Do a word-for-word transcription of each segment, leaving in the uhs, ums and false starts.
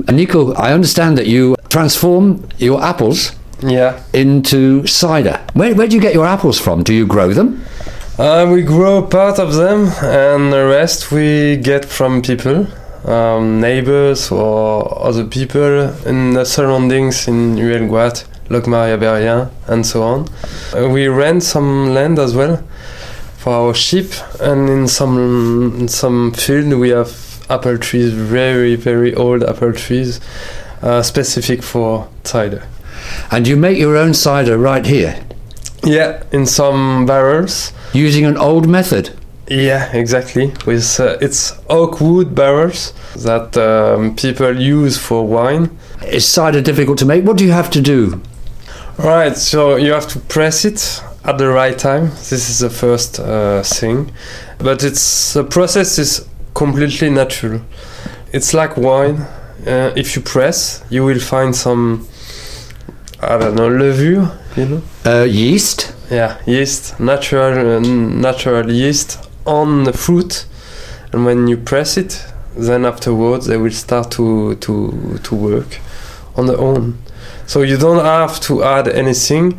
And Nico, I understand that you transform your apples Yeah. into cider. Where, where do you get your apples from? Do you grow them? Uh, we grow part of them, and the rest we get from people, um, neighbors or other people in the surroundings in Huelgoat, Locmaria-Berrien, and so on. Uh, we rent some land as well for our sheep, and in some in some field we have apple trees, very very old apple trees, uh, specific for cider. And you make your own cider right here, Yeah, in some barrels. using an old method. Yeah, exactly. With uh, it's oak wood barrels that um, people use for wine. Is cider difficult to make? What do you have to do? Right, so you have to press it at the right time. This is the first uh, thing, but it's the process is completely natural. It's like wine. Uh, if you press, you will find some, I don't know, levure, you know. Uh, yeast? Yeah, yeast, natural, uh, natural yeast on the fruit, and when you press it, then afterwards they will start to to to work on their own. So you don't have to add anything.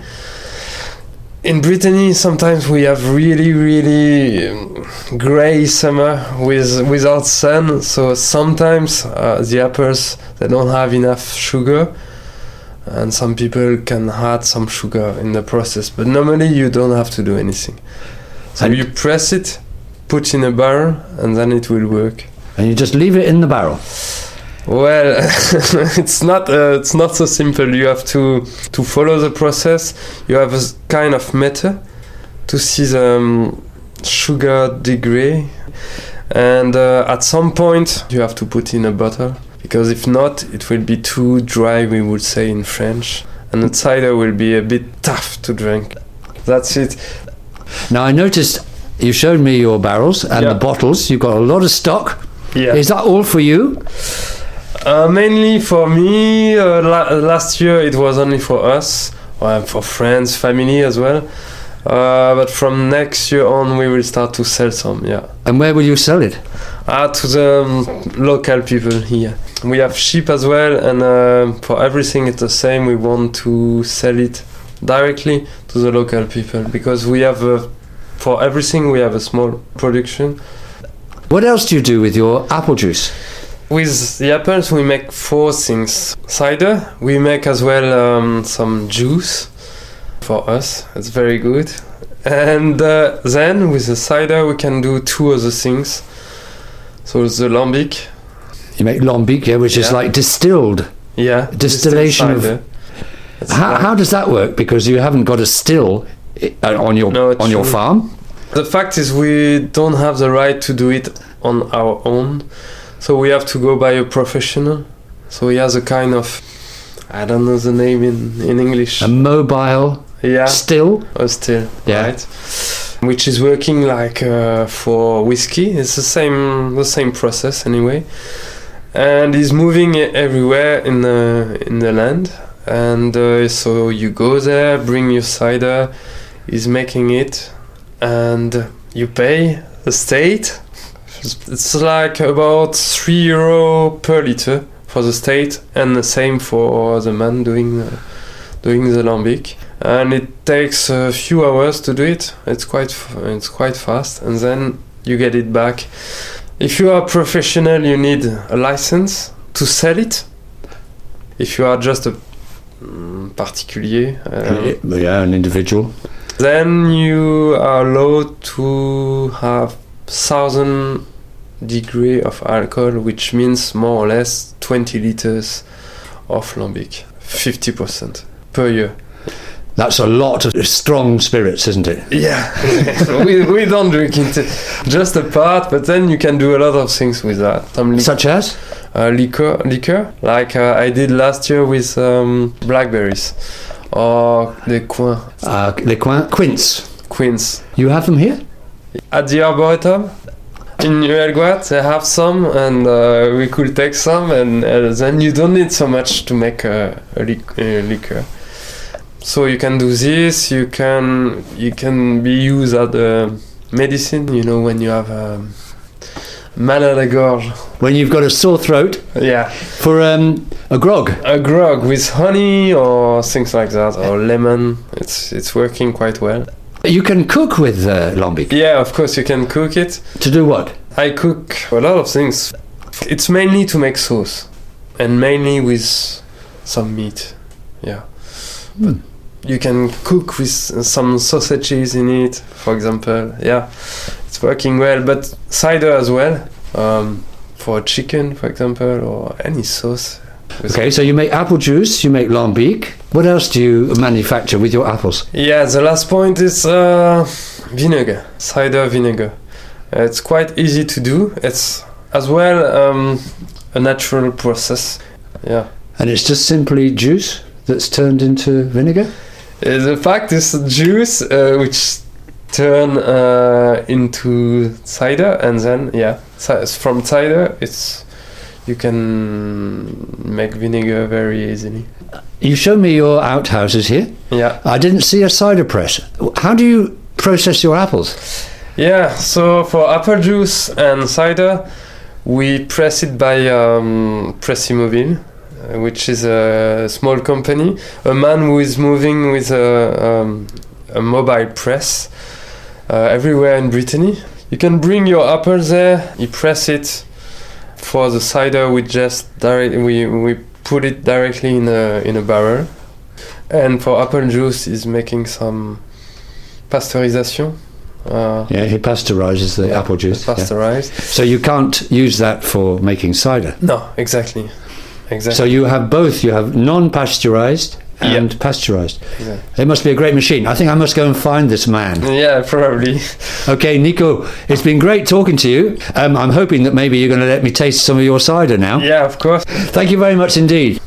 In Brittany, sometimes we have really, really um, grey summer with without sun. So sometimes uh, the apples they don't have enough sugar. And some people can add some sugar in the process, but normally you don't have to do anything. So And- you press it, put in a barrel, and then it will work. And you just leave it in the barrel. Well, it's not uh, it's not so simple. You have to to follow the process. You have a s- kind of meter to see the um, sugar degree, and uh, at some point you have to put in a bottle. Because if not, it will be too dry, we would say in French. And the cider will be a bit tough to drink. That's it. Now, I noticed you showed me your barrels and Yeah. the bottles. You've got a lot of stock. Yeah. Is that all for you? Uh, mainly for me, uh, la- last year it was only for us, well, for friends, family as well. Uh, but from next year on, we will start to sell some, yeah. And where will you sell it? Uh, to the um, local people here. We have sheep as well, and uh, for everything it's the same. We want to sell it directly to the local people because we have, a, for everything, we have a small production. What else do you do with your apple juice? With the apples, we make four things. Cider, we make as well um, some juice for us. It's very good. And uh, then with the cider, we can do two other things. So the lambic. You make lambic, yeah, which is Yeah. like distilled. Yeah. Distillation of- cider. It's How, like- how does that work? Because you haven't got a still i- uh, on your No, on your true. farm. The fact is we don't have the right to do it on our own. So we have to go by a professional. So he has a kind of, I don't know the name in, in English. A mobile yeah. still. Oh, still, Yeah. right? Which is working like uh, for whiskey. It's the same, the same process anyway. And he's moving it everywhere in the in the land. And uh, so you go there, bring your cider. He's making it, and you pay the state. It's like about three euro per liter for the state, and the same for the man doing the, doing the lambic. And it takes a few hours to do it. It's quite f- it's quite fast, and then you get it back. If you are a professional, you need a license to sell it. If you are just a mm, particulier, uh, Yeah, an individual. then you are allowed to have thousand degree of alcohol, which means more or less twenty liters of lambic, fifty percent per year. That's a lot of strong spirits, isn't it? Yeah, we, we don't drink it, just a part, but then you can do a lot of things with that. Some li- Such as? uh, liquor, liquor, like uh, I did last year with um, blackberries or the coin, Uh, les coins, quince. quince. You have them here? At the Arboretum in Huelgoat, they have some, and uh, we could take some, and uh, then you don't need so much to make a, a, li- a liquor. So you can do this. You can you can be used as a medicine. You know, when you have um, mal à la gorge. When you've got a sore throat, Yeah. For um, a grog. A grog with honey or things like that, or lemon. It's it's working quite well. You can cook with uh, lambic. Yeah, of course you can cook it. To do what? I cook a lot of things. It's mainly to make sauce, and mainly with some meat. Yeah. Mm. You can cook with some sausages in it, for example. Yeah, it's working well. But cider as well, um, for chicken, for example, or any sauce. Okay, so you make apple juice, you make lambic. What else do you manufacture with your apples? Yeah, the last point is uh, vinegar, cider vinegar. Uh, it's quite easy to do. It's as well um, a natural process. Yeah. And it's just simply juice that's turned into vinegar? Uh, the fact is juice uh, which turn uh, into cider, and then yeah, ci- from cider it's you can make vinegar very easily. You showed me your outhouses here. Yeah. I didn't see a cider press. How do you process your apples? Yeah, so for apple juice and cider, we press it by um, Pressimobile, uh, which is a small company. A man who is moving with a, um, a mobile press uh, everywhere in Brittany. You can bring your apples there, you press it. For the cider, we just direct, we we put it directly in a in a barrel. And for apple juice, is making some pasteurisation. Uh, Yeah, he pasteurizes the yeah, apple juice. Yeah. Pasteurized. So you can't use that for making cider. No, exactly. Exactly. So you have both. You have non-pasteurized and Yep. pasteurized. Exactly. It must be a great machine. I think I must go and find this man. Yeah, probably. Okay, Nico, it's been great talking to you. Um, I'm hoping that maybe you're going to let me taste some of your cider now. Yeah, of course. Thank you very much indeed.